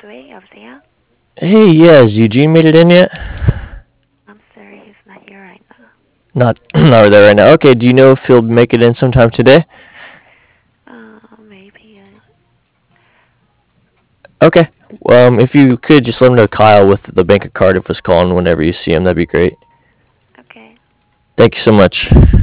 네, 여보세요? Hey, yes, Eugene made it in yet? I'm sorry, he's not here right now. Not, not there right now. Okay, do you know if he'll make it in sometime today? Maybe. Okay. If you could just let him know Kyle with the bank of Cardiff was calling whenever you see him, that'd be great. Okay. Thank you so much.